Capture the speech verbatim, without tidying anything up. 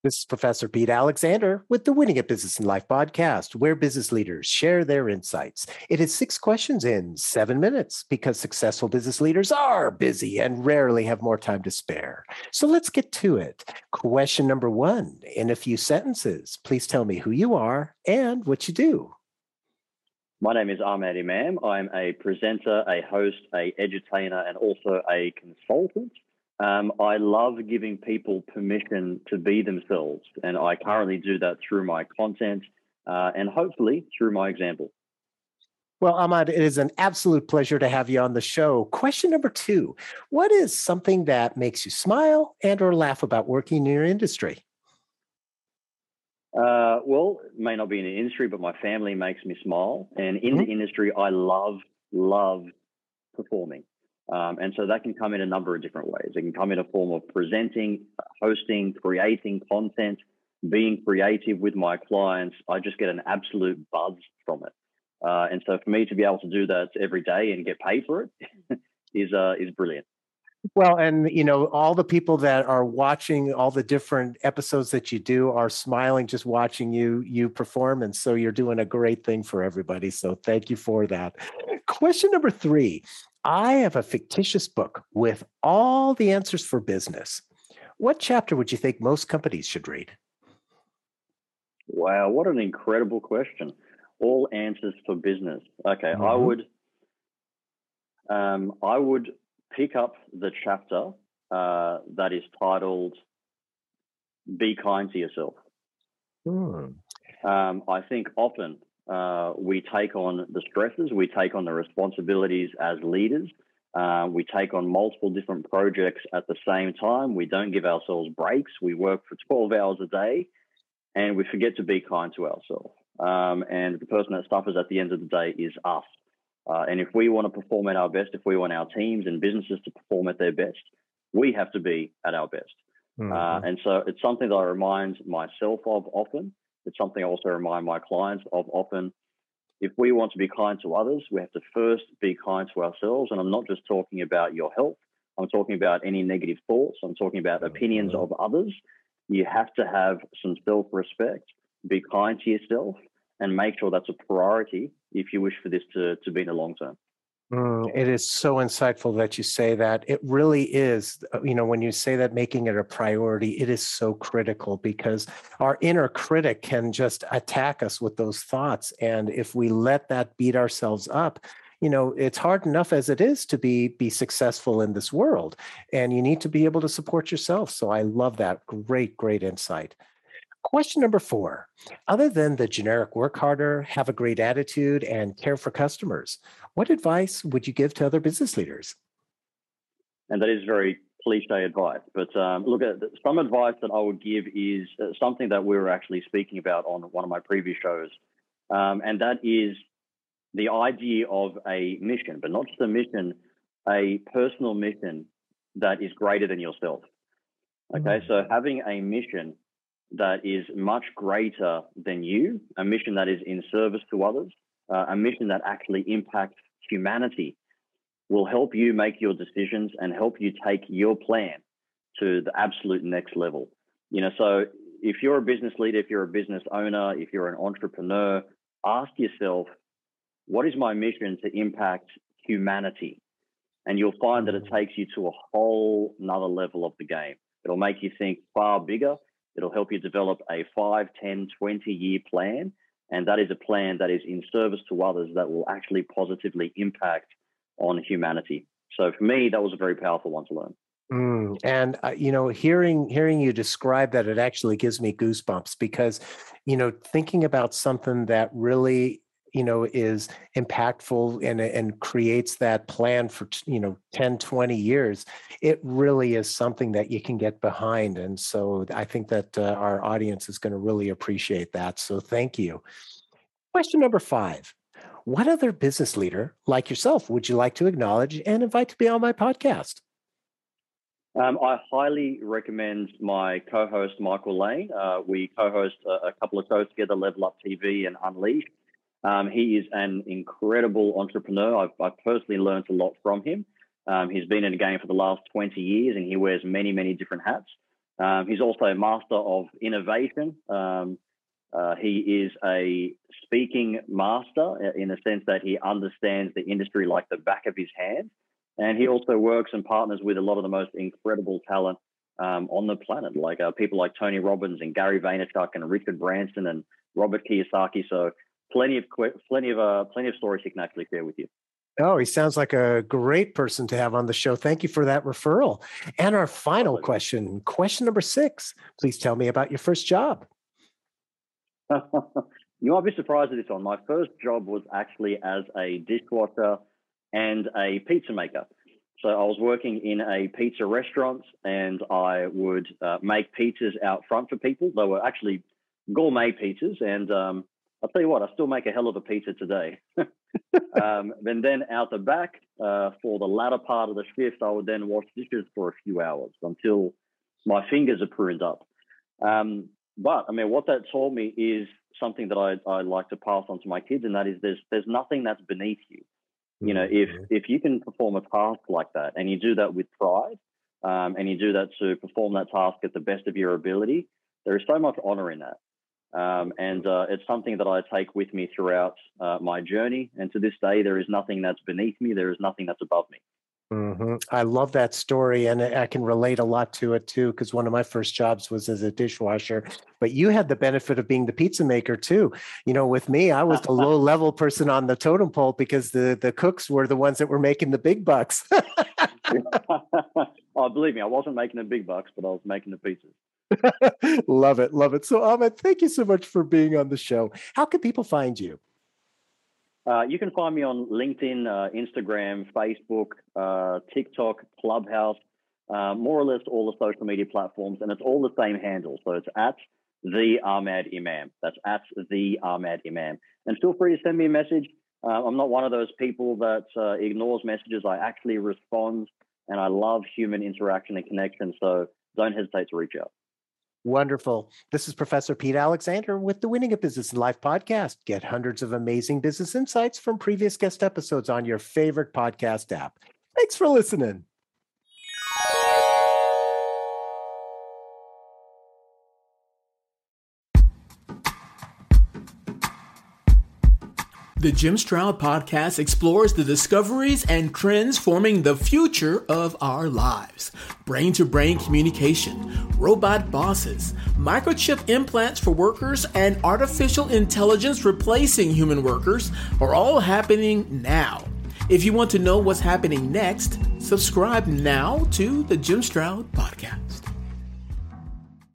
This is Professor Pete Alexander with the Winning at Business and Life podcast, where business leaders share their insights. It is six questions in seven minutes because successful business leaders are busy and rarely have more time to spare. So let's get to it. Question number one, in a few sentences, please tell me who you are and what you do. My name is Ahmed Imam. I'm a presenter, a host, a edutainer, and also a consultant. Um, I love giving people permission to be themselves, and I currently do that through my content uh, and hopefully through my example. Well, Ahmad, it is an absolute pleasure to have you on the show. Question number two, what is something that makes you smile and or laugh about working in your industry? Uh, well, it may not be in the industry, but my family makes me smile. And in mm-hmm. the industry, I love, love performing. Um, and so that can come in a number of different ways. It can come in a form of presenting, hosting, creating content, being creative with my clients. I just get an absolute buzz from it. Uh, and so for me to be able to do that every day and get paid for it is uh, is brilliant. Well, and, you know, all the people that are watching all the different episodes that you do are smiling just watching you you perform. And so you're doing a great thing for everybody. So thank you for that. Question number three. I have a fictitious book with all the answers for business. What chapter would you think most companies should read? Wow, what an incredible question. All answers for business. Okay, mm-hmm. I would um, I would pick up the chapter uh, that is titled Be Kind to Yourself. Mm. Um, I think often Uh, we take on the stresses, we take on the responsibilities as leaders, uh, we take on multiple different projects at the same time. We don't give ourselves breaks. We work for twelve hours a day and we forget to be kind to ourselves. Um, and the person that suffers at the end of the day is us. Uh, and if we want to perform at our best, if we want our teams and businesses to perform at their best, we have to be at our best. Mm-hmm. Uh, and so it's something that I remind myself of often. It's something I also remind my clients of often. If we want to be kind to others, we have to first be kind to ourselves. And I'm not just talking about your health. I'm talking about any negative thoughts. I'm talking about opinions of others. You have to have some self-respect, be kind to yourself, and make sure that's a priority if you wish for this to, to be in the long term. Mm, it is so insightful that you say that. It really is, you know, when you say that, making it a priority, it is so critical because our inner critic can just attack us with those thoughts. And if we let that beat ourselves up, you know, it's hard enough as it is to be, be successful in this world. And you need to be able to support yourself. So I love that. Great, great insight. Question number four, other than the generic work harder, have a great attitude, and care for customers, what advice would you give to other business leaders? And that is very cliche advice, but um, look, at some advice that I would give is something that we were actually speaking about on one of my previous shows, um, and that is the idea of a mission, but not just a mission, a personal mission that is greater than yourself. Okay, mm-hmm. So having a mission that is much greater than you, a mission that is in service to others, uh, a mission that actually impacts humanity will help you make your decisions and help you take your plan to the absolute next level. You know, so if you're a business leader, if you're a business owner, if you're an entrepreneur, ask yourself, what is my mission to impact humanity? And you'll find that it takes you to a whole nother level of the game. It'll make you think far bigger. It'll help you develop a five, ten, twenty-year plan, and that is a plan that is in service to others that will actually positively impact on humanity. So for me, that was a very powerful one to learn. Mm, and, uh, you know, hearing hearing you describe that, it actually gives me goosebumps because, you know, thinking about something that really, you know, is impactful and, and creates that plan for, you know, ten, twenty years, it really is something that you can get behind. And so I think that uh, our audience is going to really appreciate that. So thank you. Question number five. What other business leader like yourself would you like to acknowledge and invite to be on my podcast? Um, I highly recommend my co-host, Michael Lane. Uh, we co-host a, a couple of shows together, Level Up T V and Unleashed. Um, he is an incredible entrepreneur. I've, I've personally learned a lot from him. Um, he's been in the game for the last twenty years and he wears many, many different hats. Um, he's also a master of innovation. Um, uh, he is a speaking master in the sense that he understands the industry like the back of his hand. And he also works and partners with a lot of the most incredible talent um, on the planet, like uh, people like Tony Robbins and Gary Vaynerchuk and Richard Branson and Robert Kiyosaki. So plenty of plenty of uh, plenty of stories he can actually share with you. Oh, he sounds like a great person to have on the show. Thank you for that referral. And our final question, question number six. Please tell me about your first job. You might be surprised at this one. My first job was actually as a dishwasher and a pizza maker. So I was working in a pizza restaurant, and I would uh, make pizzas out front for people. They were actually gourmet pizzas, and um, I'll tell you what, I still make a hell of a pizza today. um, and then out the back, uh, for the latter part of the shift, I would then wash dishes for a few hours until my fingers are pruned up. Um, but I mean, what that taught me is something that I, I like to pass on to my kids, and that is there's there's nothing that's beneath you. You know, if if you can perform a task like that, and you do that with pride, um, and you do that to perform that task at the best of your ability, there is so much honor in that. Um, and uh, it's something that I take with me throughout uh, my journey. And to this day, there is nothing that's beneath me. There is nothing that's above me. Mm-hmm. I love that story, and I can relate a lot to it too, because one of my first jobs was as a dishwasher, but you had the benefit of being the pizza maker too. You know, with me, I was the low level person on the totem pole because the, the cooks were the ones that were making the big bucks. Oh, believe me, I wasn't making the big bucks, but I was making the pizzas. Love it. Love it. So Ahmed, thank you so much for being on the show. How can people find you? Uh, you can find me on LinkedIn, uh, Instagram, Facebook, uh, TikTok, Clubhouse, uh, more or less all the social media platforms, and it's all the same handle. So it's at the Ahmed Imam. That's at the Ahmed Imam. And feel free to send me a message. Uh, I'm not one of those people that uh, ignores messages. I actually respond, and I love human interaction and connection. So don't hesitate to reach out. Wonderful. This is Professor Pete Alexander with the Winning a Business in Life podcast. Get hundreds of amazing business insights from previous guest episodes on your favorite podcast app. Thanks for listening. The Jim Stroud podcast explores the discoveries and trends forming the future of our lives. Brain-to-brain communication, robot bosses, microchip implants for workers, and artificial intelligence replacing human workers are all happening now. If you want to know what's happening next, subscribe now to the Jim Stroud podcast.